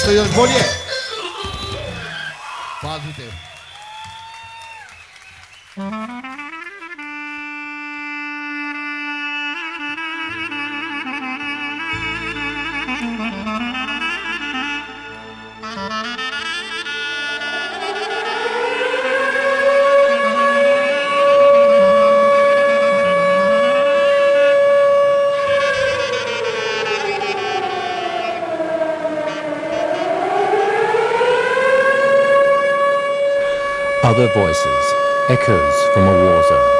Soyuz Bolye. Bazute. Other voices, echoes from a war zone.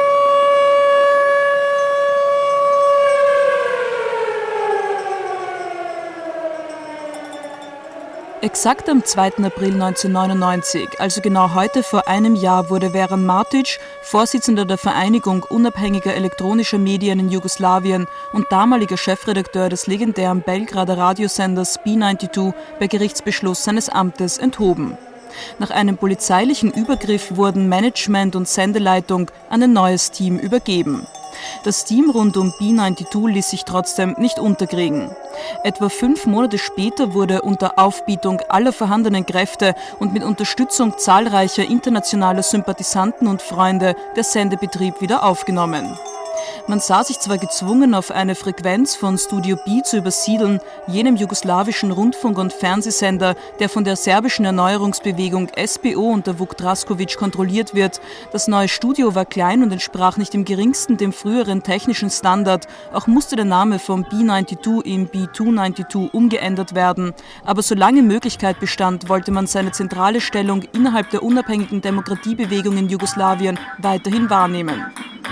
Exakt am 2. April 1999, also genau heute vor einem Jahr, wurde Veran Martic, Vorsitzender der Vereinigung unabhängiger elektronischer Medien in Jugoslawien und damaliger Chefredakteur des legendären Belgrader Radiosenders B92, bei Gerichtsbeschluss seines Amtes enthoben. Nach einem polizeilichen Übergriff wurden Management und Sendeleitung an ein neues Team übergeben. Das Team rund um B92 ließ sich trotzdem nicht unterkriegen. Etwa 5 Monate später wurde unter Aufbietung aller vorhandenen Kräfte und mit Unterstützung zahlreicher internationaler Sympathisanten und Freunde der Sendebetrieb wieder aufgenommen. Man sah sich zwar gezwungen, auf eine Frequenz von Studio B zu übersiedeln, jenem jugoslawischen Rundfunk- und Fernsehsender, der von der serbischen Erneuerungsbewegung SBO unter Vuk Drašković kontrolliert wird. Das neue Studio war klein und entsprach nicht im geringsten dem früheren technischen Standard. Auch musste der Name von B92 in B292 umgeändert werden. Aber solange Möglichkeit bestand, wollte man seine zentrale Stellung innerhalb der unabhängigen Demokratiebewegung in Jugoslawien weiterhin wahrnehmen.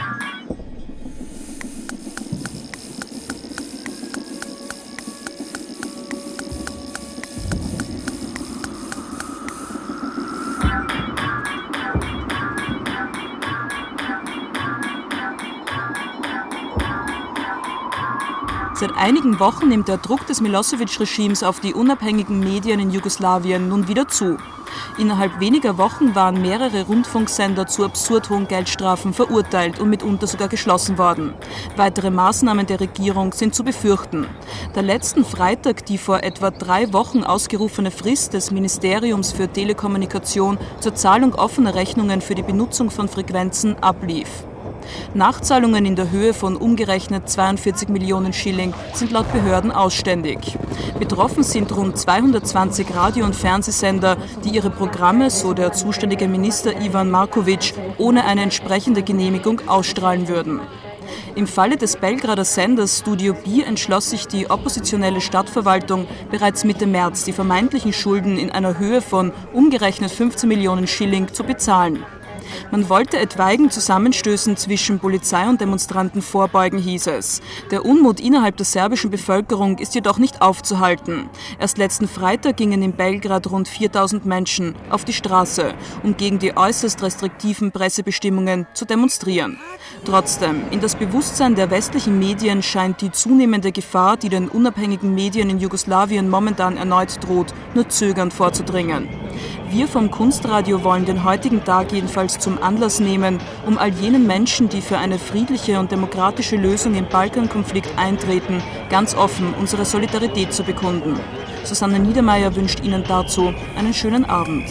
Seit einigen Wochen nimmt der Druck des Milosevic-Regimes auf die unabhängigen Medien in Jugoslawien nun wieder zu. Innerhalb weniger Wochen waren mehrere Rundfunksender zu absurd hohen Geldstrafen verurteilt und mitunter sogar geschlossen worden. Weitere Maßnahmen der Regierung sind zu befürchten. Da letzten Freitag die vor etwa 3 Wochen ausgerufene Frist des Ministeriums für Telekommunikation zur Zahlung offener Rechnungen für die Benutzung von Frequenzen ablief. Nachzahlungen in der Höhe von umgerechnet 42 Millionen Schilling sind laut Behörden ausständig. Betroffen sind rund 220 Radio- und Fernsehsender, die ihre Programme, so der zuständige Minister Ivan Marković, ohne eine entsprechende Genehmigung ausstrahlen würden. Im Falle des Belgrader Senders Studio B entschloss sich die oppositionelle Stadtverwaltung bereits Mitte März, die vermeintlichen Schulden in einer Höhe von umgerechnet 15 Millionen Schilling zu bezahlen. Man wollte etwaigen Zusammenstößen zwischen Polizei und Demonstranten vorbeugen, hieß es. Der Unmut innerhalb der serbischen Bevölkerung ist jedoch nicht aufzuhalten. Erst letzten Freitag gingen in Belgrad rund 4000 Menschen auf die Straße, um gegen die äußerst restriktiven Pressebestimmungen zu demonstrieren. Trotzdem, in das Bewusstsein der westlichen Medien scheint die zunehmende Gefahr, die den unabhängigen Medien in Jugoslawien momentan erneut droht, nur zögernd vorzudringen. Wir vom Kunstradio wollen den heutigen Tag jedenfalls zum Anlass nehmen, um all jenen Menschen, die für eine friedliche und demokratische Lösung im Balkankonflikt eintreten, ganz offen unsere Solidarität zu bekunden. Susanne Niedermeyer wünscht Ihnen dazu einen schönen Abend.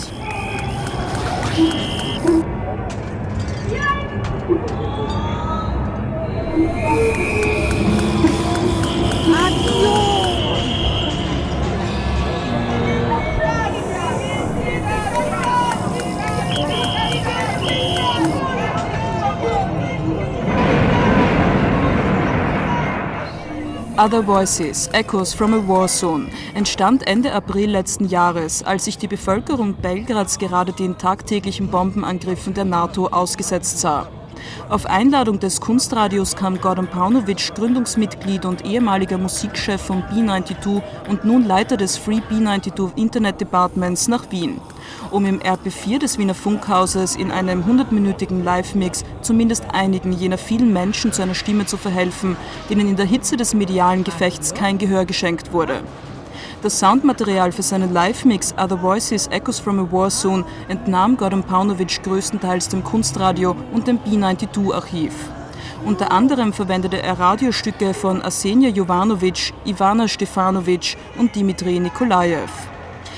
Other Voices, Echoes from a War Zone, entstand Ende April letzten Jahres, als sich die Bevölkerung Belgrads gerade den tagtäglichen Bombenangriffen der NATO ausgesetzt sah. Auf Einladung des Kunstradios kam Goran Paunović, Gründungsmitglied und ehemaliger Musikchef von B92 und nun Leiter des Free B92 Internet Departments, nach Wien, um im RP4 des Wiener Funkhauses in einem 100-minütigen Live-Mix zumindest einigen jener vielen Menschen zu einer Stimme zu verhelfen, denen in der Hitze des medialen Gefechts kein Gehör geschenkt wurde. Das Soundmaterial für seinen Live-Mix Other Voices, Echoes from a War Zone entnahm Goran Paunović größtenteils dem Kunstradio und dem B92-Archiv. Unter anderem verwendete er Radiostücke von Arsenija Jovanović, Ivana Stefanović und Dimitri Nikolajew.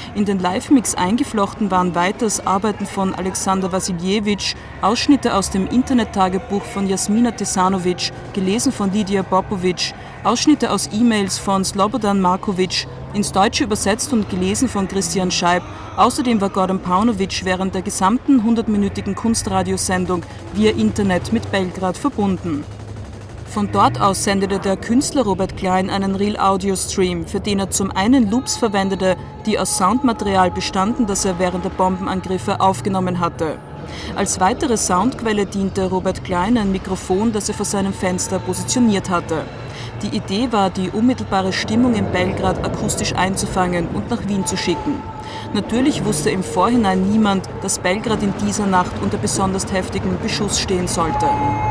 In den Live-Mix eingeflochten waren weiters Arbeiten von Alexander Wassiljewitsch, Ausschnitte aus dem Internet-Tagebuch von Jasmina Tesanovic, gelesen von Lidia Popovic, Ausschnitte aus E-Mails von Slobodan Markovic, ins Deutsche übersetzt und gelesen von Christian Scheib. Außerdem war Gordon Paunovic während der gesamten 100-minütigen Kunstradiosendung via Internet mit Belgrad verbunden. Von dort aus sendete der Künstler Robert Klein einen Real-Audio-Stream, für den er zum einen Loops verwendete, die aus Soundmaterial bestanden, das er während der Bombenangriffe aufgenommen hatte. Als weitere Soundquelle diente Robert Klein ein Mikrofon, das er vor seinem Fenster positioniert hatte. Die Idee war, die unmittelbare Stimmung in Belgrad akustisch einzufangen und nach Wien zu schicken. Natürlich wusste im Vorhinein niemand, dass Belgrad in dieser Nacht unter besonders heftigem Beschuss stehen sollte.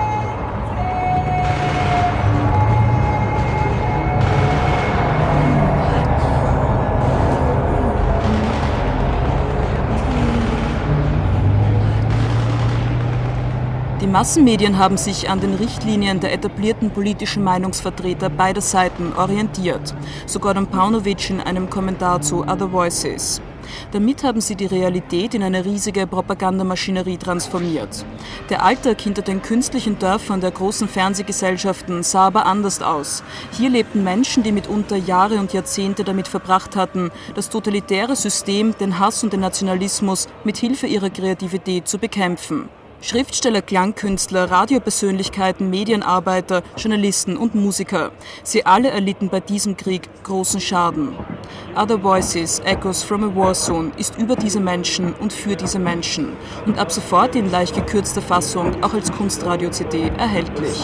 Die Massenmedien haben sich an den Richtlinien der etablierten politischen Meinungsvertreter beider Seiten orientiert, so Gordon Paunovic in einem Kommentar zu Other Voices. Damit haben sie die Realität in eine riesige Propagandamaschinerie transformiert. Der Alltag hinter den künstlichen Dörfern der großen Fernsehgesellschaften sah aber anders aus. Hier lebten Menschen, die mitunter Jahre und Jahrzehnte damit verbracht hatten, das totalitäre System, den Hass und den Nationalismus mit Hilfe ihrer Kreativität zu bekämpfen. Schriftsteller, Klangkünstler, Radiopersönlichkeiten, Medienarbeiter, Journalisten und Musiker. Sie alle erlitten bei diesem Krieg großen Schaden. Other Voices, Echoes from a War Zone ist über diese Menschen und für diese Menschen und ab sofort in leicht gekürzter Fassung auch als Kunstradio-CD erhältlich.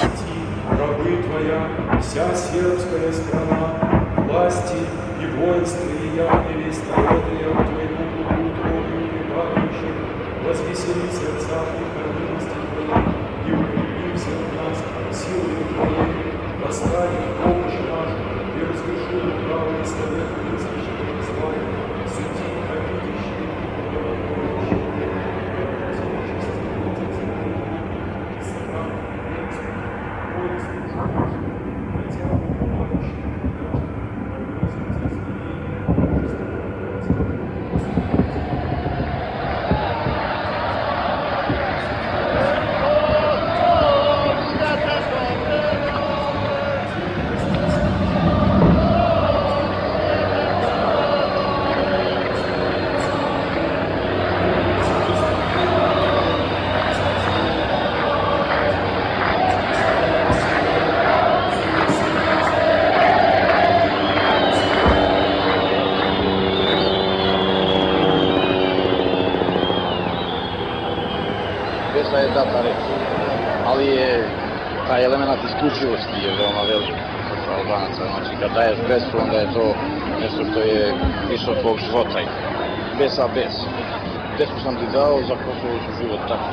Возвесели сердца неправильности твоей, и укрепимся в нас силой твоей, восстали в помощь нашу, и разрешили правый совет низких славы, суди обидящие, je data reč, ali je taj element isključivosti je veoma velik kod Albanaca. Znači, kad daješ besu, onda je to nešto što je više od tvojeg života. Besa bez. Desku sam ti dao, za Kosovo ću život tako.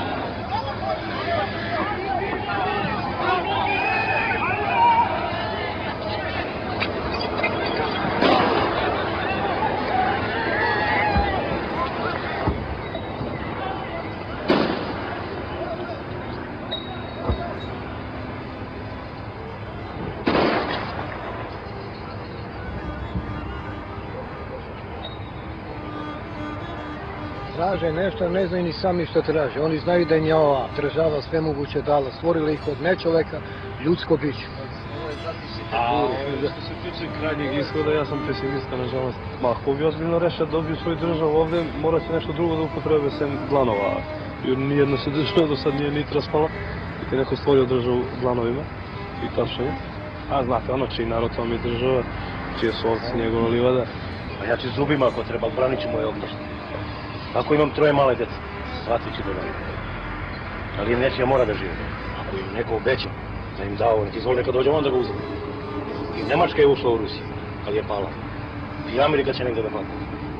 Traže nešto, ne znaju ni sami što traže. Oni znaju da im je ova država sve moguće dala. Stvorila ih od nečoveka, ljudsko biće. A što se tiče krajnjeg ishoda, ja sam pesimista, nažalost. Ako bi ozbiljno reše da dobiju svoju državu ovde, mora se nešto drugo da upotrebe sem glanova. Jer nijedna se država do sad nije nit raspala. I te neko stvorio državu glanovima i tačnije. A znate, ono čiji narod to mi je država, čije su ovci njegova livada. A ja ću zubima ako treba, branit ću moje obnošte. Ako imam 3 male dece, shvatit ću da radim. Ali im neće mora da žive. Ako im neko obeća da im dao, nek izvoli neka dođe on da ga uzme. I Nemačka je ušla u Rusiju, ali je pala. I Amerika će negde da pala.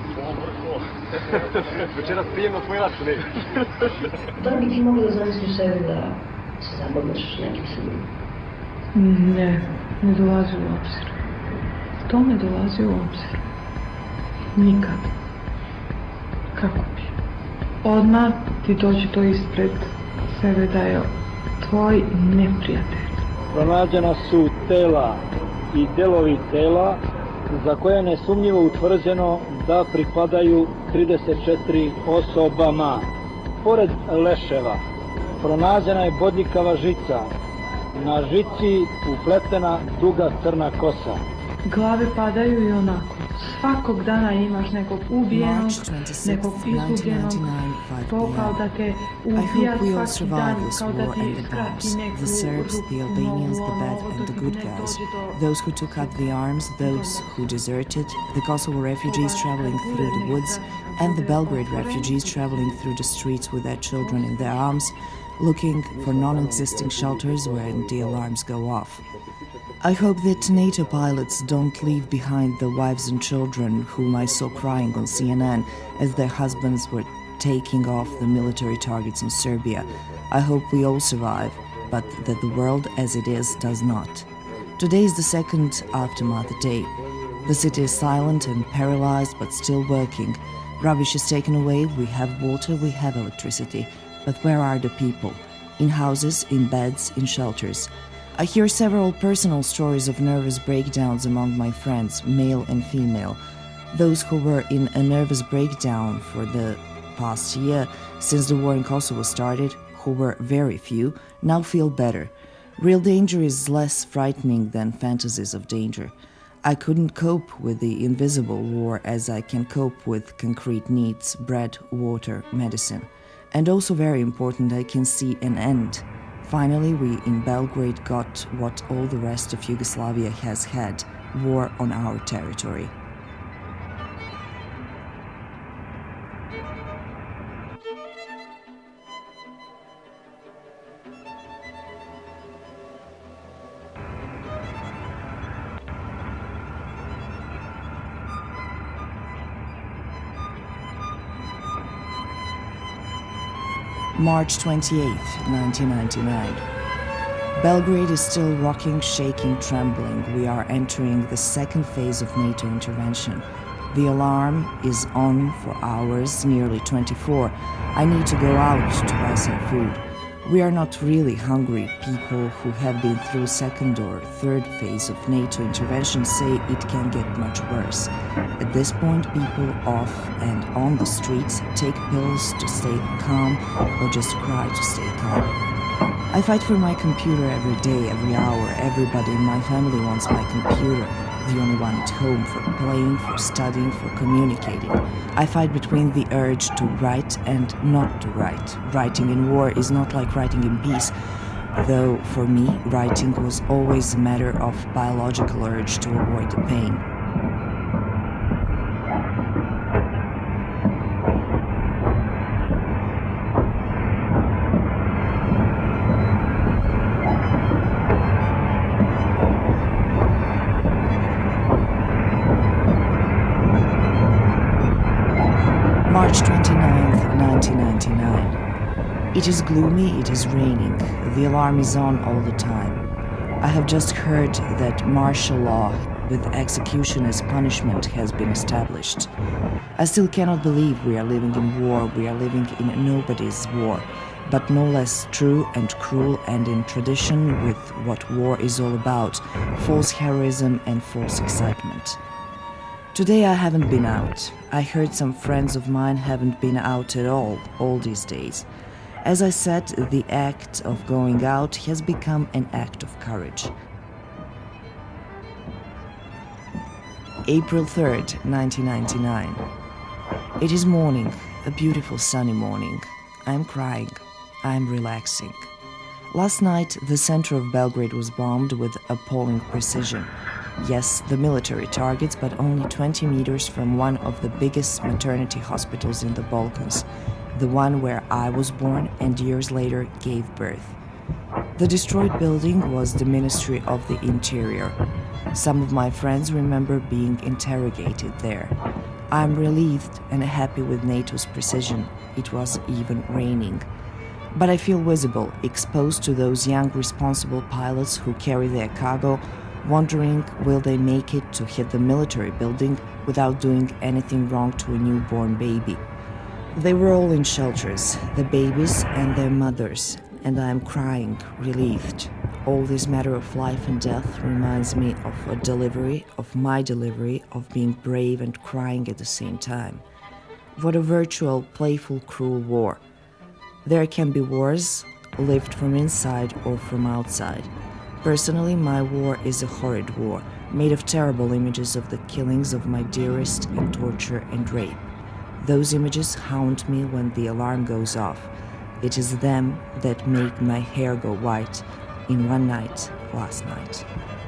Večeras prijemno tvoj račun, ne? Da li bi ti mogla da zamisliš sebi da se zabavljaš nekim Srbima? Ne dolazi u obzir. To ne dolazi u obzir. Nikad. Kako bi? Odmah ti dođe to ispred sebe da je tvoj neprijatelj. Pronađena su tela i delovi tela za koje je nesumnjivo utvrđeno da pripadaju 34 osobama. Pored leševa pronađena je bodljikava žica. Na žici upletena duga crna kosa. Glave padaju i onako. Svakog dana imaš nekog ubijenog, nekog izgubljenog, to kao da te ubija svaki dan, kao da ti skrati neku the Serbs, the Albanians, the bad and the good guys, those who took up the arms, those who deserted, the Kosovo refugees traveling through the woods, and the Belgrade refugees traveling through the streets with their children in their arms, looking for non-existing shelters when the alarms go off. I hope that NATO pilots don't leave behind the wives and children whom I saw crying on CNN as their husbands were taking off the military targets in Serbia. I hope we all survive, but that the world as it is does not. Today is the second aftermath day. The city is silent and paralyzed but still working. Rubbish is taken away, we have water, we have electricity. But where are the people? In houses, in beds, in shelters. I hear several personal stories of nervous breakdowns among my friends, male and female. Those who were in a nervous breakdown for the past year, since the war in Kosovo started, who were very few, now feel better. Real danger is less frightening than fantasies of danger. I couldn't cope with the invisible war as I can cope with concrete needs, bread, water, medicine. And also very important, I can see an end. Finally, we in Belgrade got what all the rest of Yugoslavia has had, war on our territory. March 28th, 1999. Belgrade is still rocking, shaking, trembling. We are entering the second phase of NATO intervention. The alarm is on for hours, nearly 24. I need to go out to buy some food. We are not really hungry. People who have been through second or third phase of NATO intervention say it can get much worse. At this point, people off and on the streets take pills to stay calm or just cry to stay calm. I fight for my computer every day, every hour. Everybody in my family wants my computer. The only one at home for playing, for studying, for communicating. I fight between the urge to write and not to write. Writing in war is not like writing in peace, though for me, writing was always a matter of biological urge to avoid the pain. March 29th, 1999. It is gloomy, it is raining. The alarm is on all the time. I have just heard that martial law with execution as punishment has been established. I still cannot believe we are living in war, we are living in nobody's war, but no less true and cruel and in tradition with what war is all about, false heroism and false excitement. Today I haven't been out. I heard some friends of mine haven't been out at all these days. As I said, the act of going out has become an act of courage. April 3rd, 1999. It is morning, a beautiful sunny morning. I'm crying. I'm relaxing. Last night, the center of Belgrade was bombed with appalling precision. Yes, the military targets, but only 20 meters from one of the biggest maternity hospitals in the Balkans, the one where I was born and years later gave birth. The destroyed building was the Ministry of the Interior. Some of my friends remember being interrogated there. I'm relieved and happy with NATO's precision. It was even raining. But I feel visible, exposed to those young responsible pilots who carry their cargo, wondering will they make it to hit the military building without doing anything wrong to a newborn baby. They were all in shelters, the babies and their mothers, and I am crying, relieved. All this matter of life and death reminds me of my delivery, of being brave and crying at the same time. What a virtual, playful, cruel war. There can be wars lived from inside or from outside. Personally, my war is a horrid war, made of terrible images of the killings of my dearest in torture and rape. Those images haunt me when the alarm goes off. It is them that make my hair go white in one night last night.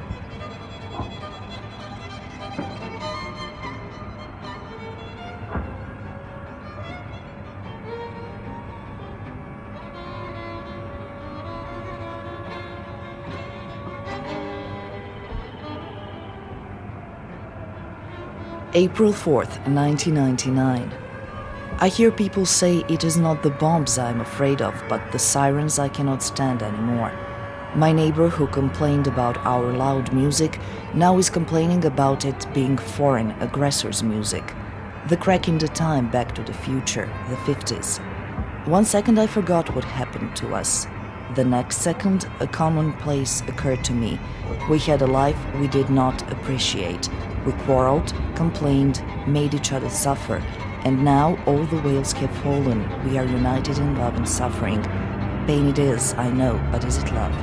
April 4th, 1999. I hear people say it is not the bombs I am afraid of, but the sirens I cannot stand anymore. My neighbor who complained about our loud music now is complaining about it being foreign aggressors' music. The crack in the time Back to the Future, the 50s. 1 second I forgot what happened to us. The next second, a commonplace occurred to me. We had a life we did not appreciate. We quarreled, complained, made each other suffer, and now all the whales have fallen. We are united in love and suffering. Pain it is, I know, but is it love?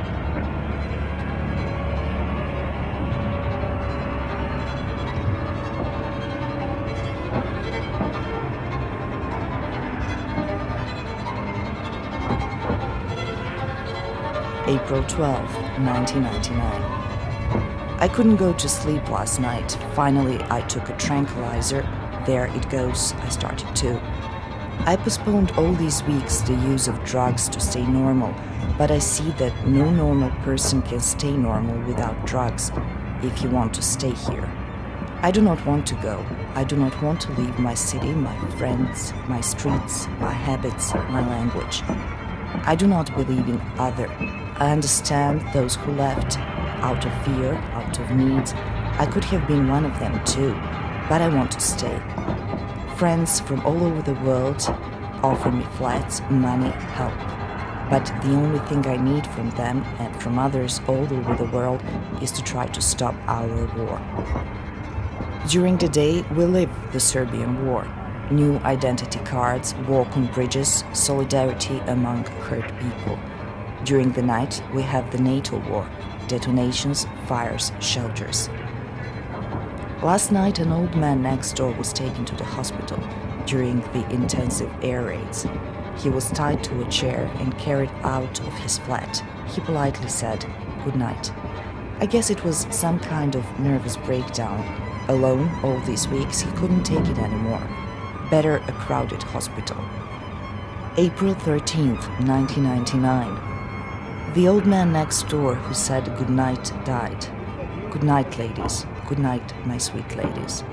April 12, 1999. I couldn't go to sleep last night. Finally, I took a tranquilizer. There it goes, I started too. I postponed all these weeks the use of drugs to stay normal, but I see that no normal person can stay normal without drugs if you want to stay here. I do not want to go. I do not want to leave my city, my friends, my streets, my habits, my language. I do not believe in other. I understand those who left out of fear, out of need. I could have been one of them too, but I want to stay. Friends from all over the world offer me flats, money, help. But the only thing I need from them and from others all over the world is to try to stop our war. During the day, we live the Serbian war. New identity cards, walk on bridges, solidarity among hurt people. During the night, we have the NATO war, detonations, fires, shelters. Last night, an old man next door was taken to the hospital during the intensive air raids. He was tied to a chair and carried out of his flat. He politely said, "Good night." I guess it was some kind of nervous breakdown. Alone all these weeks, he couldn't take it anymore. Better a crowded hospital. April 13th, 1999. The old man next door who said good night died. Good night, ladies. Good night, my sweet ladies.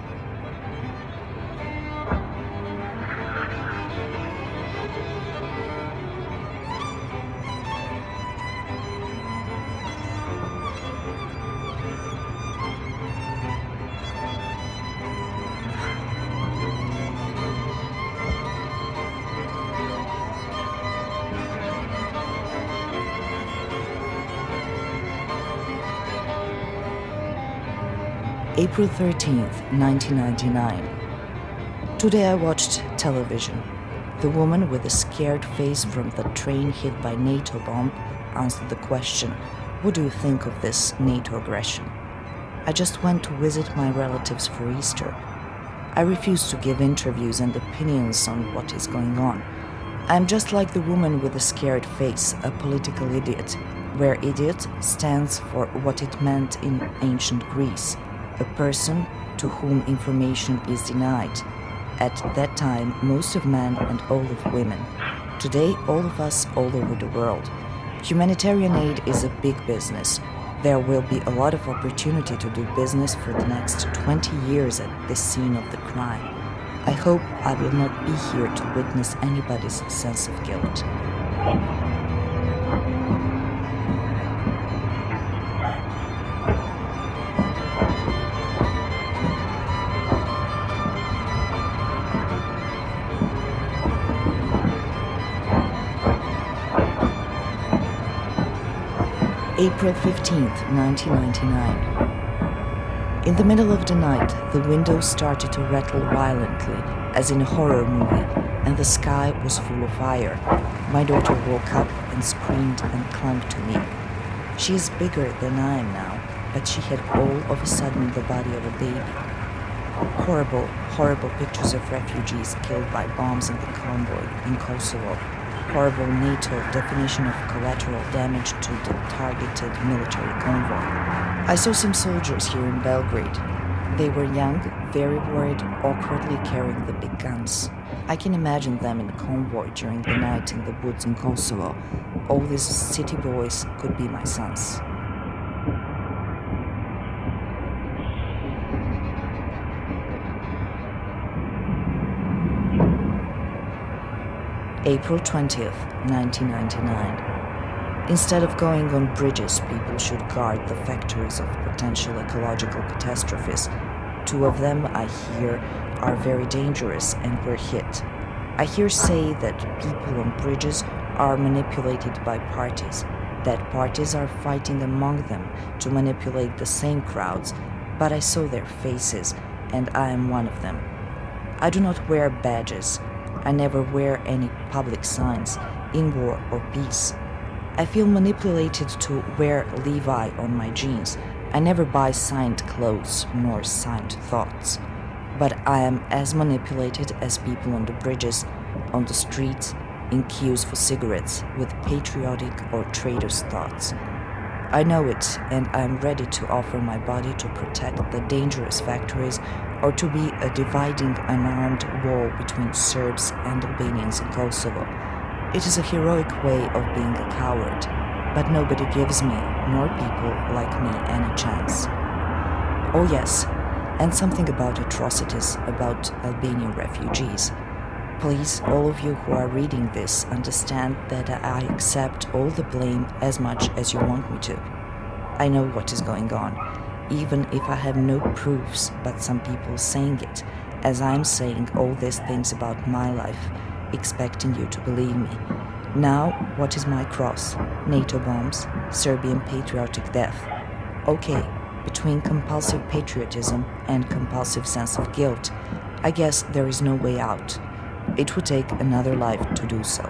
April 13th, 1999. Today I watched television. The woman with a scared face from the train hit by NATO bomb answered the question, "What do you think of this NATO aggression?" I just went to visit my relatives for Easter. I refuse to give interviews and opinions on what is going on. I'm just like the woman with a scared face, a political idiot, where idiot stands for what it meant in ancient Greece. A person to whom information is denied. At that time, most of men and all of women. Today, all of us all over the world. Humanitarian aid is a big business. There will be a lot of opportunity to do business for the next 20 years at the scene of the crime. I hope I will not be here to witness anybody's sense of guilt. April 15th, 1999. In the middle of the night, the windows started to rattle violently, as in a horror movie, and the sky was full of fire. My daughter woke up and screamed and clung to me. She is bigger than I am now, but she had all of a sudden the body of a baby. Horrible, horrible pictures of refugees killed by bombs in the convoy in Kosovo. Horrible NATO definition of collateral damage to the targeted military convoy. I saw some soldiers here in Belgrade. They were young, very worried, awkwardly carrying the big guns. I can imagine them in a convoy during the night in the woods in Kosovo. All these city boys could be my sons. April 20th, 1999. Instead of going on bridges, people should guard the factories of potential ecological catastrophes. 2 of them, I hear, are very dangerous and were hit. I hear say that people on bridges are manipulated by parties, that parties are fighting among them to manipulate the same crowds, but I saw their faces, and I am one of them. I do not wear badges. I never wear any public signs, in war or peace. I feel manipulated to wear Levi on my jeans. I never buy signed clothes nor signed thoughts. But I am as manipulated as people on the bridges, on the streets, in queues for cigarettes, with patriotic or traitor's thoughts. I know it, and I am ready to offer my body to protect the dangerous factories or to be a dividing unarmed wall between Serbs and Albanians in Kosovo. It is a heroic way of being a coward, but nobody gives me, nor people like me, any chance. Oh yes, and something about atrocities, about Albanian refugees. Please, all of you who are reading this, understand that I accept all the blame as much as you want me to. I know what is going on, even if I have no proofs, but some people saying it, as I'm saying all these things about my life, expecting you to believe me. Now, what is my cross? NATO bombs, Serbian patriotic death. Okay, between compulsive patriotism and compulsive sense of guilt, I guess there is no way out. It would take another life to do so.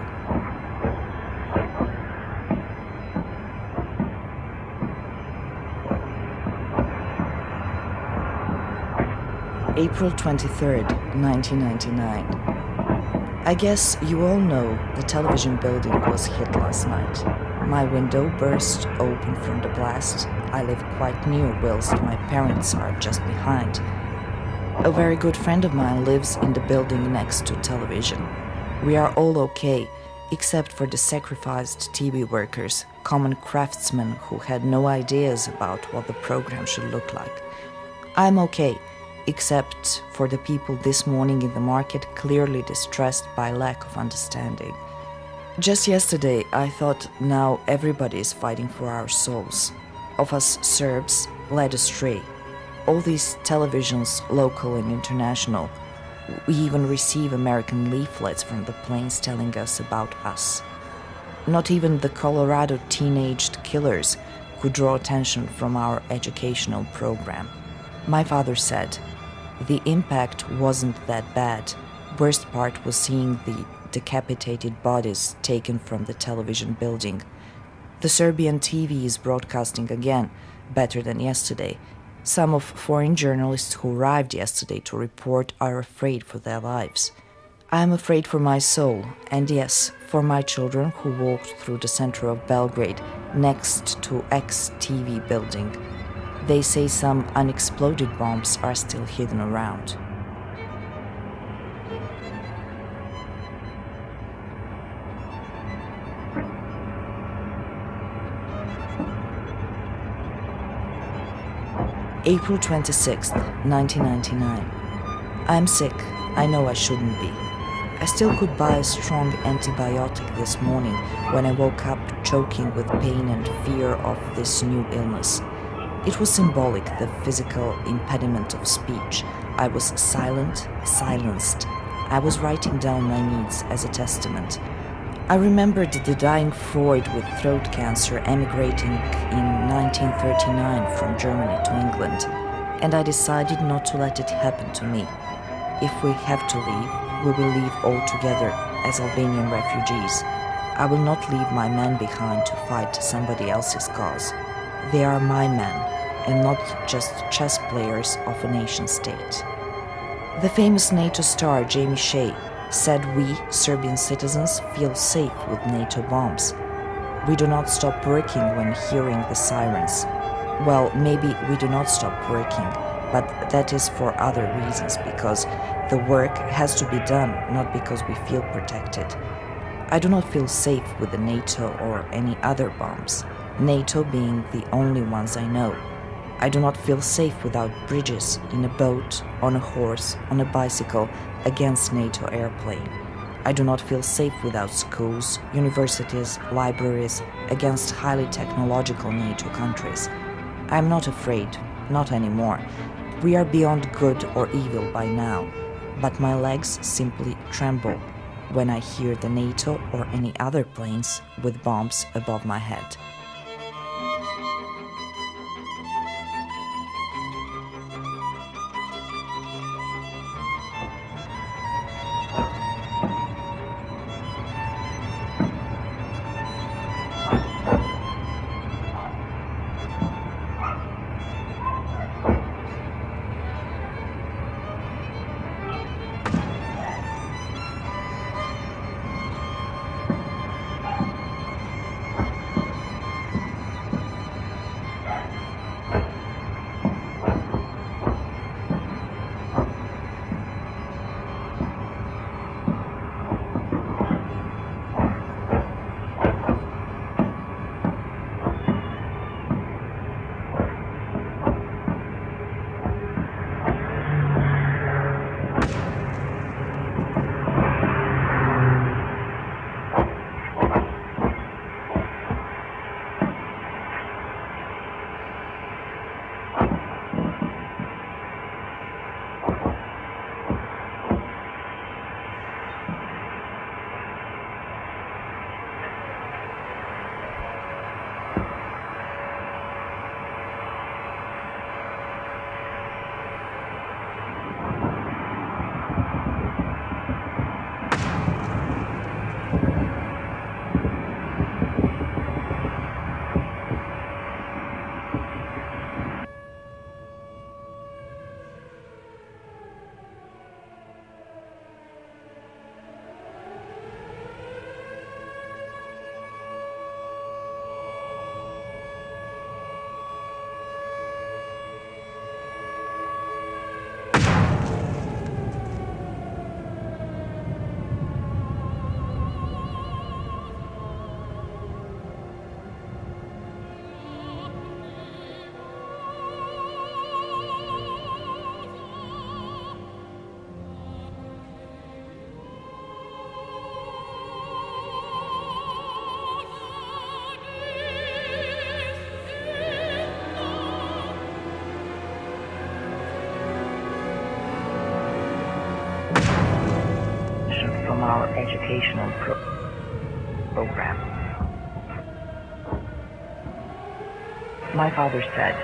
April 23rd, 1999. I guess you all know the television building was hit last night. My window burst open from the blast. I live quite near whilst my parents are just behind. A very good friend of mine lives in the building next to television. We are all okay, except for the sacrificed TV workers, common craftsmen who had no ideas about what the program should look like. I'm okay, except for the people this morning in the market clearly distressed by lack of understanding. Just yesterday, I thought now everybody is fighting for our souls. Of us Serbs led astray. All these televisions, local and international, we even receive American leaflets from the planes telling us about us. Not even the Colorado teenaged killers could draw attention from our educational program. My father said, the impact wasn't that bad. Worst part was seeing the decapitated bodies taken from the television building. The Serbian TV is broadcasting again, better than yesterday. Some of foreign journalists who arrived yesterday to report are afraid for their lives. I am afraid for my soul, and yes, for my children who walked through the center of Belgrade, next to ex-TV building. They say some unexploded bombs are still hidden around. April 26th, 1999. I'm sick. I know I shouldn't be. I still could buy a strong antibiotic this morning when I woke up choking with pain and fear of this new illness. It was symbolic, the physical impediment of speech. I was silent, silenced. I was writing down my needs as a testament. I remembered the dying Freud with throat cancer emigrating in 1939 from Germany to England, and I decided not to let it happen to me. If we have to leave, we will leave all together as Albanian refugees. I will not leave my men behind to fight somebody else's cause. They are my men, and not just chess players of a nation state. The famous NATO star Jamie Shea said we, Serbian citizens, feel safe with NATO bombs. We do not stop working when hearing the sirens. Well, maybe we do not stop working, but that is for other reasons, because the work has to be done, not because we feel protected. I do not feel safe with the NATO or any other bombs, NATO being the only ones I know. I do not feel safe without bridges, in a boat, on a horse, on a bicycle, against NATO airplane. I do not feel safe without schools, universities, libraries, against highly technological NATO countries. I am not afraid, not anymore. We are beyond good or evil by now, but my legs simply tremble when I hear the NATO or any other planes with bombs above my head. From our educational program. My father said,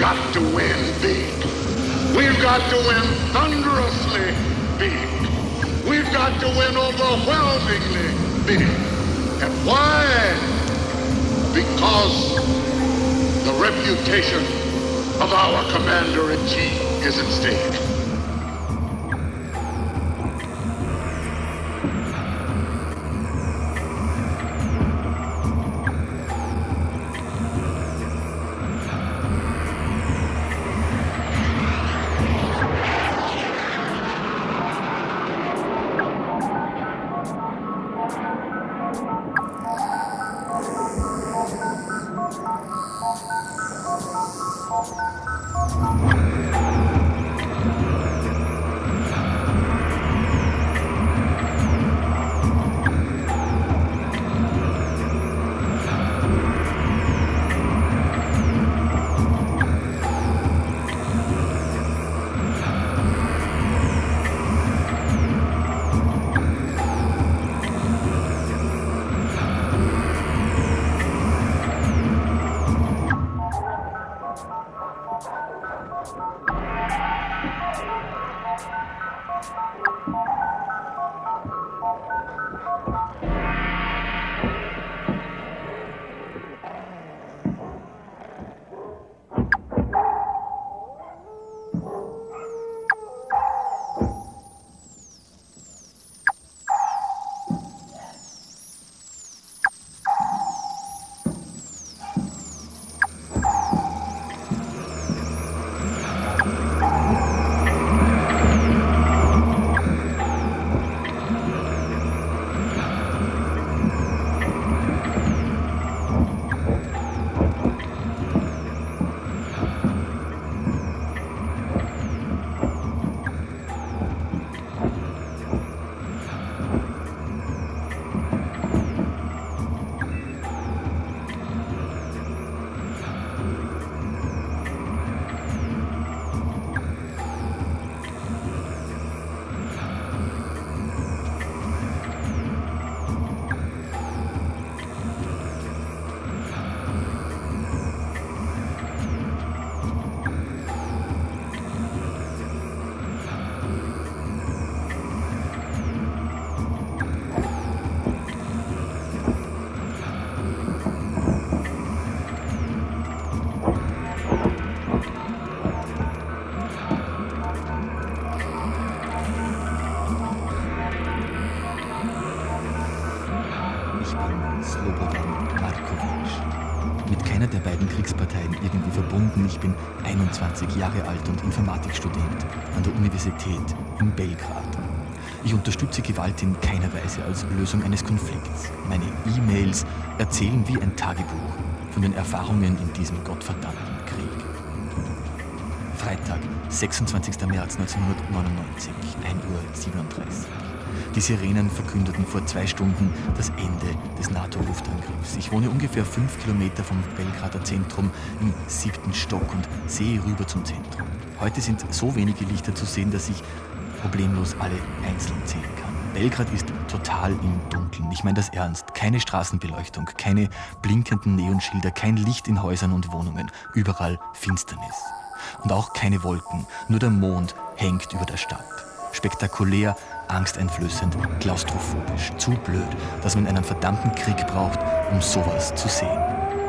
got to win big. We've got to win thunderously big. We've got to win overwhelmingly big. And why? Because the reputation of our commander-in-chief is at stake. Irgendwie verbunden. Ich bin 21 Jahre alt und Informatikstudent an der Universität in Belgrad. Ich unterstütze Gewalt in keiner Weise als Lösung eines Konflikts. Meine E-Mails erzählen wie ein Tagebuch von den Erfahrungen in diesem gottverdammten Krieg. Freitag, 26. März 1999, 1:37 Uhr. Die Sirenen verkündeten vor 2 Stunden das Ende des NATO-Luftangriffs. Ich wohne ungefähr 5 Kilometer vom Belgrader Zentrum im 7. Stock und sehe rüber zum Zentrum. Heute sind so wenige Lichter zu sehen, dass ich problemlos alle einzeln sehen kann. Belgrad ist total im Dunkeln. Ich meine das ernst. Keine Straßenbeleuchtung, keine blinkenden Neonschilder, kein Licht in Häusern und Wohnungen. Überall Finsternis. Und auch keine Wolken. Nur der Mond hängt über der Stadt. Spektakulär, angsteinflößend, klaustrophobisch. Zu blöd, dass man einen verdammten Krieg braucht, um sowas zu sehen.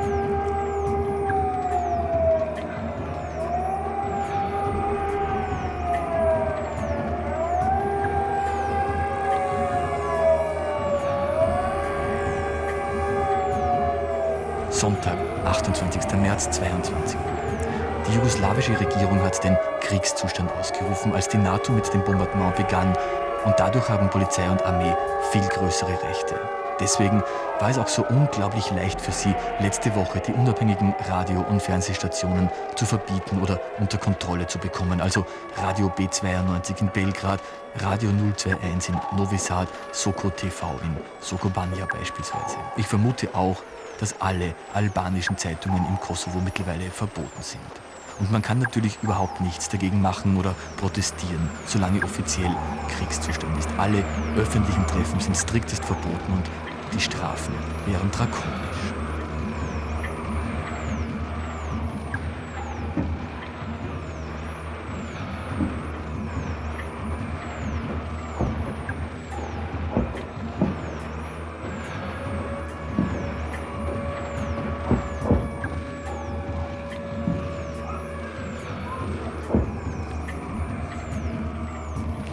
Sonntag, 28. März, 22 Uhr. Die jugoslawische Regierung hat den Kriegszustand ausgerufen, als die NATO mit dem Bombardement begann, und dadurch haben Polizei und Armee viel größere Rechte. Deswegen war es auch so unglaublich leicht für sie, letzte Woche die unabhängigen Radio- und Fernsehstationen zu verbieten oder unter Kontrolle zu bekommen. Also Radio B92 in Belgrad, Radio 021 in Novi Sad, Soko TV in Sokobanja beispielsweise. Ich vermute auch, dass alle albanischen Zeitungen im Kosovo mittlerweile verboten sind. Und man kann natürlich überhaupt nichts dagegen machen oder protestieren, solange offiziell Kriegszustand ist. Alle öffentlichen Treffen sind striktest verboten und die Strafen wären drakonisch.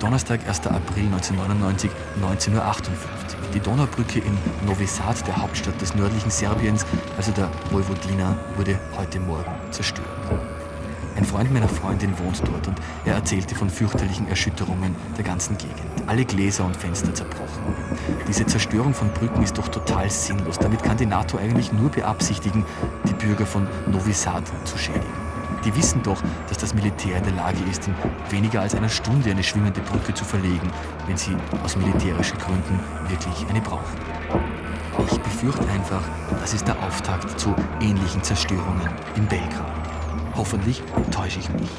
Donnerstag, 1. April 1999, 19:58 Uhr. Die Donaubrücke in Novi Sad, der Hauptstadt des nördlichen Serbiens, also der Vojvodina, wurde heute Morgen zerstört. Ein Freund meiner Freundin wohnt dort und er erzählte von fürchterlichen Erschütterungen der ganzen Gegend. Alle Gläser und Fenster zerbrochen. Diese Zerstörung von Brücken ist doch total sinnlos. Damit kann die NATO eigentlich nur beabsichtigen, die Bürger von Novi Sad zu schädigen. Die wissen doch, dass das Militär in der Lage ist, in weniger als einer Stunde eine schwimmende Brücke zu verlegen, wenn sie aus militärischen Gründen wirklich eine brauchen. Ich befürchte einfach, das ist der Auftakt zu ähnlichen Zerstörungen in Belgrad. Hoffentlich täusche ich mich.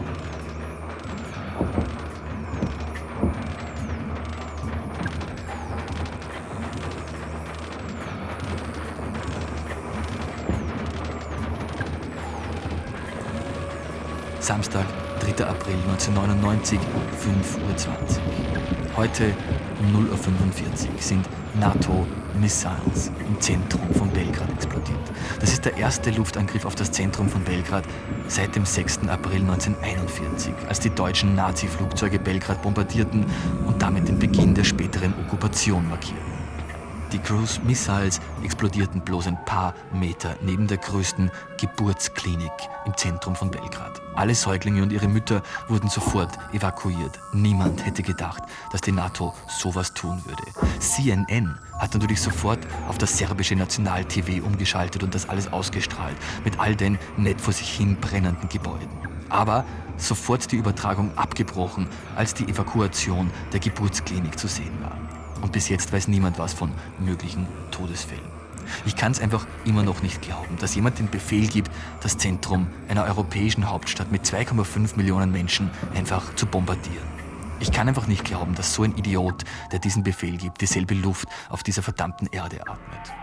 Samstag, 3. April 1999, 5:20 Uhr. Heute um 0:45 Uhr sind NATO-Missiles im Zentrum von Belgrad explodiert. Das ist der erste Luftangriff auf das Zentrum von Belgrad seit dem 6. April 1941, als die deutschen Nazi-Flugzeuge Belgrad bombardierten und damit den Beginn der späteren Okkupation markierten. Die Cruise Missiles explodierten bloß ein paar Meter neben der größten Geburtsklinik im Zentrum von Belgrad. Alle Säuglinge und ihre Mütter wurden sofort evakuiert. Niemand hätte gedacht, dass die NATO sowas tun würde. CNN hat natürlich sofort auf das serbische National-TV umgeschaltet und das alles ausgestrahlt, mit all den nicht vor sich hin brennenden Gebäuden. Aber sofort die Übertragung abgebrochen, als die Evakuation der Geburtsklinik zu sehen war. Und bis jetzt weiß niemand was von möglichen Todesfällen. Ich kann es einfach immer noch nicht glauben, dass jemand den Befehl gibt, das Zentrum einer europäischen Hauptstadt mit 2,5 Millionen Menschen einfach zu bombardieren. Ich kann einfach nicht glauben, dass so ein Idiot, der diesen Befehl gibt, dieselbe Luft auf dieser verdammten Erde atmet.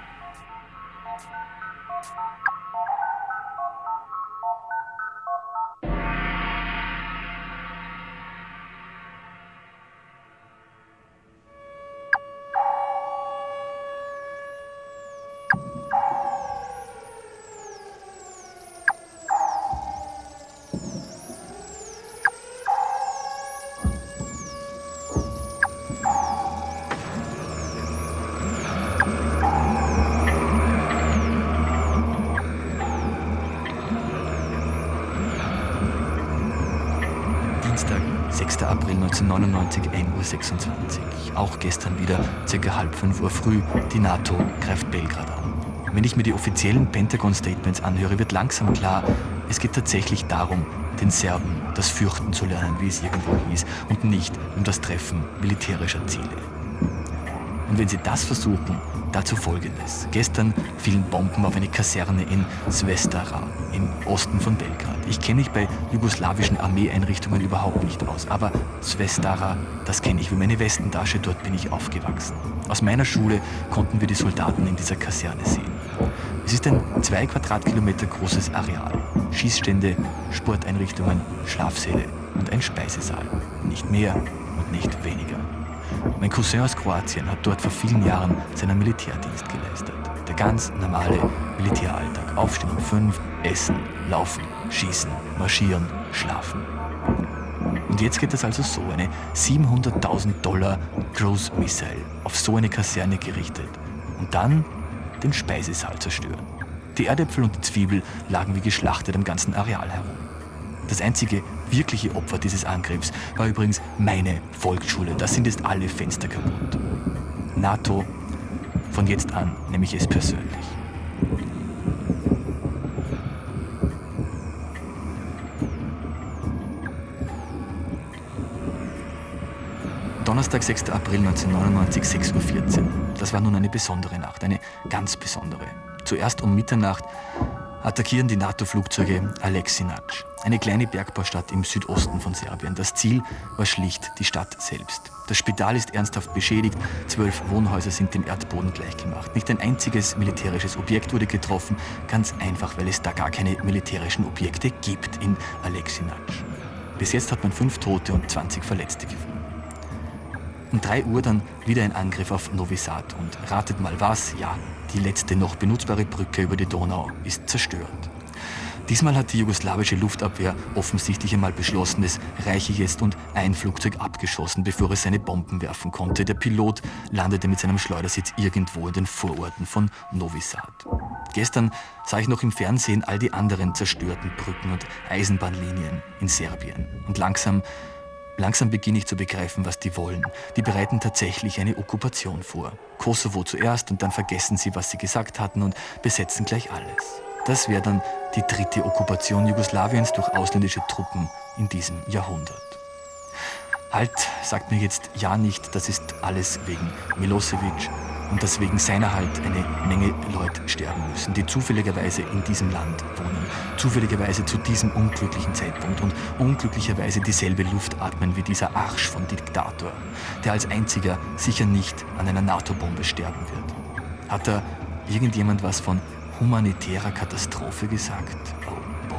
Dienstag, 6. April 1999, 1:26 Uhr. Auch gestern wieder, ca. 4:30 Uhr früh, die NATO greift Belgrad an. Wenn ich mir die offiziellen Pentagon-Statements anhöre, wird langsam klar, es geht tatsächlich darum, den Serben das Fürchten zu lernen, wie es irgendwo hieß, und nicht um das Treffen militärischer Ziele. Und wenn sie das versuchen, dazu Folgendes. Gestern fielen Bomben auf eine Kaserne in Svestara, im Osten von Belgrad. Ich kenne mich bei jugoslawischen Armeeeinrichtungen überhaupt nicht aus, aber Svestara, das kenne ich wie meine Westentasche, dort bin ich aufgewachsen. Aus meiner Schule konnten wir die Soldaten in dieser Kaserne sehen. Es ist ein 2 Quadratkilometer großes Areal. Schießstände, Sporteinrichtungen, Schlafsäle und ein Speisesaal. Nicht mehr und nicht weniger. Mein Cousin aus Kroatien hat dort vor vielen Jahren seinen Militärdienst geleistet. Der ganz normale Militäralltag. Aufstehen um 5, essen, laufen, schießen, marschieren, schlafen. Und jetzt geht es also so, eine $700.000 Cruise Missile auf so eine Kaserne gerichtet und dann den Speisesaal zerstören. Die Erdäpfel und die Zwiebel lagen wie geschlachtet am ganzen Areal herum. Das einzige wirkliche Opfer dieses Angriffs war übrigens meine Volksschule. Da sind jetzt alle Fenster kaputt. NATO, von jetzt an nehme ich es persönlich. Donnerstag, 6. April 1999, 6:14 Uhr. Das war nun eine besondere Nacht, eine ganz besondere. Zuerst um Mitternacht attackieren die NATO-Flugzeuge Aleksinac, eine kleine Bergbaustadt im Südosten von Serbien. Das Ziel war schlicht die Stadt selbst. Das Spital ist ernsthaft beschädigt, 12 Wohnhäuser sind dem Erdboden gleichgemacht. Nicht ein einziges militärisches Objekt wurde getroffen, ganz einfach, weil es da gar keine militärischen Objekte gibt in Aleksinac. Bis jetzt hat man 5 Tote und 20 Verletzte gefunden. Um 3 Uhr dann wieder ein Angriff auf Novi Sad und ratet mal was, ja, die letzte noch benutzbare Brücke über die Donau ist zerstört. Diesmal hat die jugoslawische Luftabwehr offensichtlich einmal beschlossen, es reiche jetzt und ein Flugzeug abgeschossen, bevor es seine Bomben werfen konnte. Der Pilot landete mit seinem Schleudersitz irgendwo in den Vororten von Novi Sad. Gestern sah ich noch im Fernsehen all die anderen zerstörten Brücken und Eisenbahnlinien in Serbien. Und langsam beginne ich zu begreifen, was die wollen. Die bereiten tatsächlich eine Okkupation vor. Kosovo zuerst und dann vergessen sie, was sie gesagt hatten und besetzen gleich alles. Das wäre dann die 3. Okkupation Jugoslawiens durch ausländische Truppen in diesem Jahrhundert. Halt, sagt mir jetzt ja nicht, das ist alles wegen Milosevic und dass wegen seiner halt eine Menge Leute sterben müssen, die zufälligerweise in diesem Land wohnen, zufälligerweise zu diesem unglücklichen Zeitpunkt und unglücklicherweise dieselbe Luft atmen wie dieser Arsch von Diktator, der als einziger sicher nicht an einer NATO-Bombe sterben wird. Hat da irgendjemand was von humanitärer Katastrophe gesagt? Oh boy.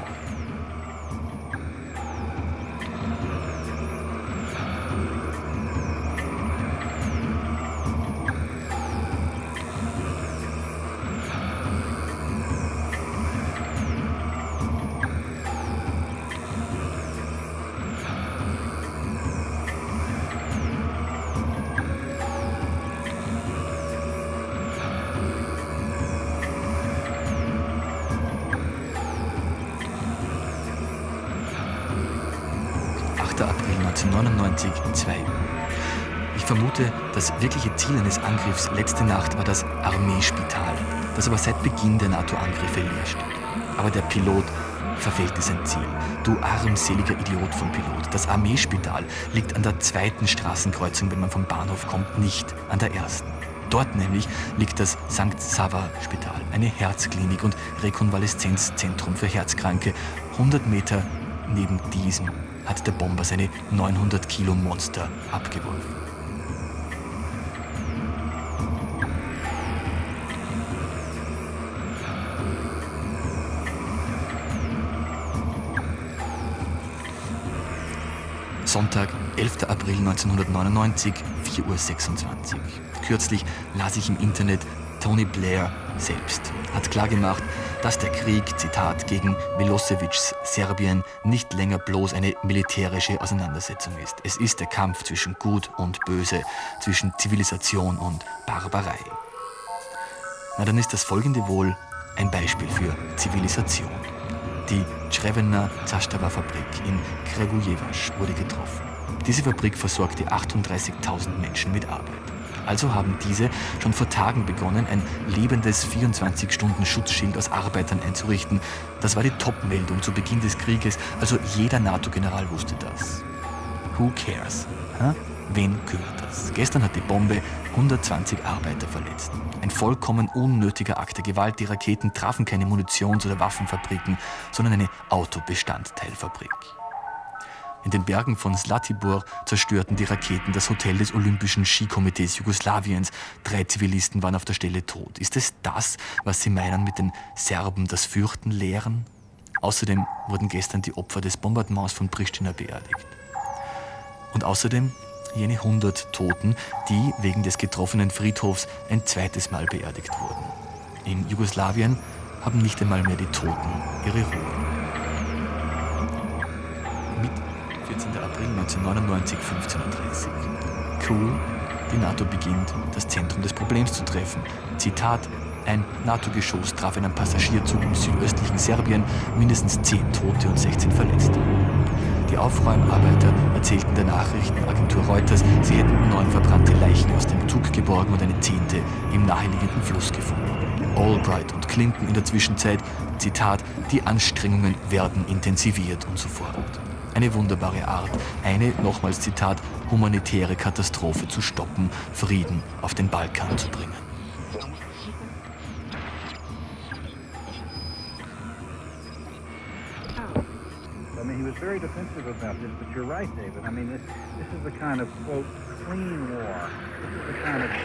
April 1999, 2 Uhr. Ich vermute, das wirkliche Ziel eines Angriffs letzte Nacht war das Armeespital, das aber seit Beginn der NATO-Angriffe leer steht. Aber der Pilot verfehlte sein Ziel. Du armseliger Idiot vom Pilot. Das Armeespital liegt an der 2. Straßenkreuzung, wenn man vom Bahnhof kommt, nicht an der 1. Dort nämlich liegt das St. Sava-Spital, eine Herzklinik und Rekonvaleszenzzentrum für Herzkranke. 100 Meter neben diesem hat der Bomber seine 900 Kilo Monster abgeworfen. Sonntag, 11. April 1999, 4:26 Uhr. Kürzlich las ich im Internet, Tony Blair selbst hat klargemacht, dass der Krieg, Zitat, gegen Milosevics Serbien nicht länger bloß eine militärische Auseinandersetzung ist. Es ist der Kampf zwischen Gut und Böse, zwischen Zivilisation und Barbarei. Na, dann ist das folgende wohl ein Beispiel für Zivilisation. Die Crvena Zastava-Fabrik in Kragujevac wurde getroffen. Diese Fabrik versorgte 38.000 Menschen mit Arbeit. Also haben diese schon vor Tagen begonnen, ein lebendes 24-Stunden-Schutzschild aus Arbeitern einzurichten. Das war die Top-Meldung zu Beginn des Krieges, also jeder NATO-General wusste das. Who cares? Wen kümmert das? Gestern hat die Bombe 120 Arbeiter verletzt. Ein vollkommen unnötiger Akt der Gewalt. Die Raketen trafen keine Munitions- oder Waffenfabriken, sondern eine Autobestandteilfabrik. In den Bergen von Zlatibor zerstörten die Raketen das Hotel des Olympischen Skikomitees Jugoslawiens. 3 Zivilisten waren auf der Stelle tot. Ist es das, was Sie meinen mit den Serben das Fürchten lehren? Außerdem wurden gestern die Opfer des Bombardements von Pristina beerdigt. Und außerdem jene 100 Toten, die wegen des getroffenen Friedhofs ein zweites Mal beerdigt wurden. In Jugoslawien haben nicht einmal mehr die Toten ihre Ruhe. Mit 14. April 1999, 15:30 Uhr. Cool, die NATO beginnt, das Zentrum des Problems zu treffen. Zitat, ein NATO-Geschoss traf einen Passagierzug im südöstlichen Serbien, mindestens 10 Tote und 16 Verletzte. Die Aufräumarbeiter erzählten der Nachrichtenagentur Reuters, sie hätten 9 verbrannte Leichen aus dem Zug geborgen und eine 10. im naheliegenden Fluss gefunden. Albright und Clinton in der Zwischenzeit, Zitat, die Anstrengungen werden intensiviert und so fort. Eine wunderbare Art, eine, nochmals Zitat, humanitäre Katastrophe zu stoppen, Frieden auf den Balkan zu bringen. I mean, he was very defensive about this, but you're right, David. I mean, this is the kind of, quote, clean war. This is the kind of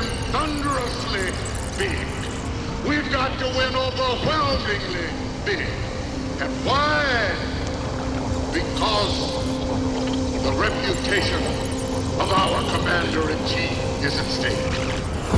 thunderously big. We've got to win overwhelmingly big. And why? Because the reputation of our commander-in-chief is at stake.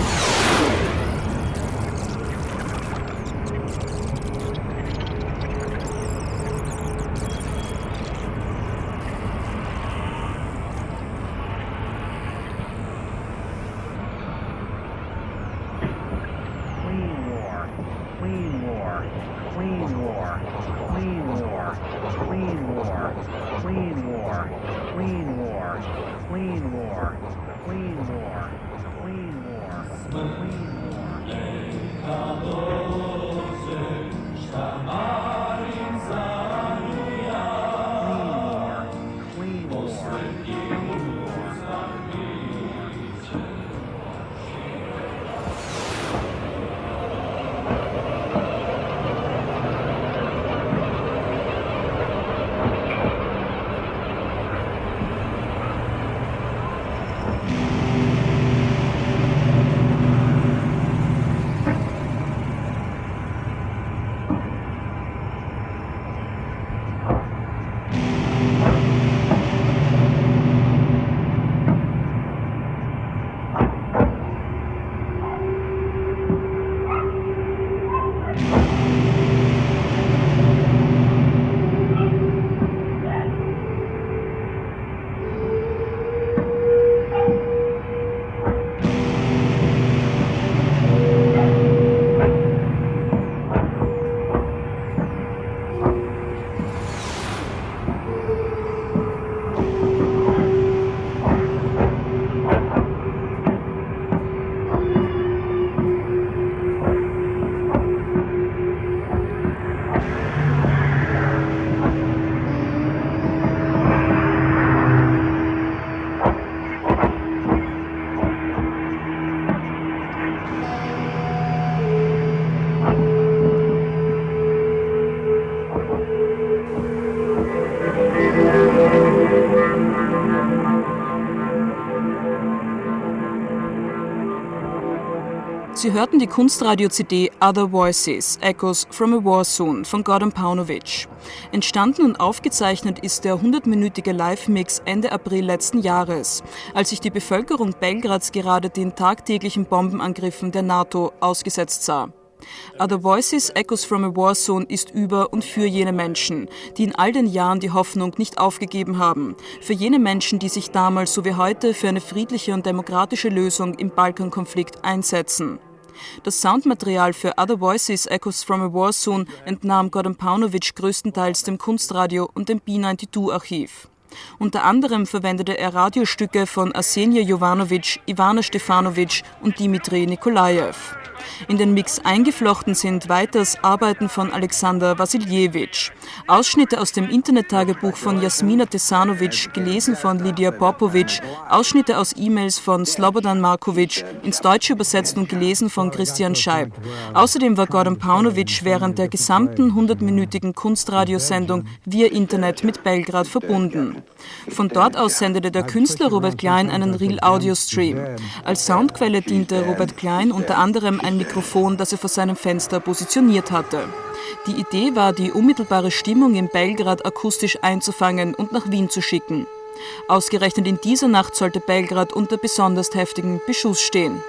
Sie hörten die Kunstradio-CD Other Voices, Echoes from a War Zone von Gordon Paunovic. Entstanden und aufgezeichnet ist der 100-minütige Live-Mix Ende April letzten Jahres, als sich die Bevölkerung Belgrads gerade den tagtäglichen Bombenangriffen der NATO ausgesetzt sah. Other Voices, Echoes from a War Zone ist über und für jene Menschen, die in all den Jahren die Hoffnung nicht aufgegeben haben. Für jene Menschen, die sich damals so wie heute für eine friedliche und demokratische Lösung im Balkankonflikt einsetzen. Das Soundmaterial für Other Voices, Echoes from a War Zone entnahm Gordon Paunovic größtenteils dem Kunstradio und dem B92-Archiv. Unter anderem verwendete er Radiostücke von Arsenije Jovanovic, Ivana Stefanovic und Dimitri Nikolajew. In den Mix eingeflochten sind weiters Arbeiten von Alexander Wassiljewitsch, Ausschnitte aus dem Internettagebuch von Jasmina Tesanovic, gelesen von Lydia Popovic, Ausschnitte aus E-Mails von Slobodan Markovic, ins Deutsche übersetzt und gelesen von Christian Scheib. Außerdem war Gordon Paunovic während der gesamten 100-minütigen Kunstradiosendung via Internet mit Belgrad verbunden. Von dort aus sendete der Künstler Robert Klein einen Real-Audio-Stream. Als Soundquelle diente Robert Klein unter anderem ein Mikrofon, das er vor seinem Fenster positioniert hatte. Die Idee war, die unmittelbare Stimmung in Belgrad akustisch einzufangen und nach Wien zu schicken. Ausgerechnet in dieser Nacht sollte Belgrad unter besonders heftigem Beschuss stehen.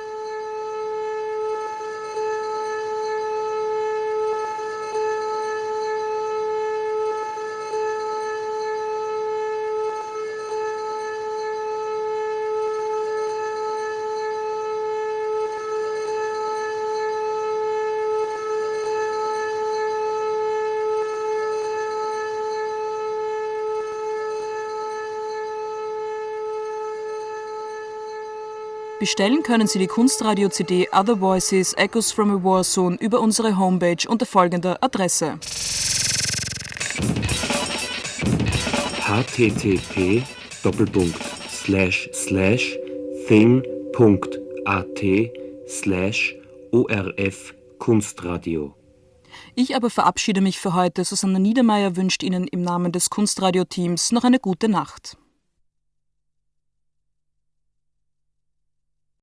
Bestellen können Sie die Kunstradio-CD Other Voices, Echoes from a War Zone über unsere Homepage unter folgender Adresse: http://thing.at/ORF-Kunstradio. Ich aber verabschiede mich für heute. Susanna Niedermeyer wünscht Ihnen im Namen des Kunstradio-Teams noch eine gute Nacht.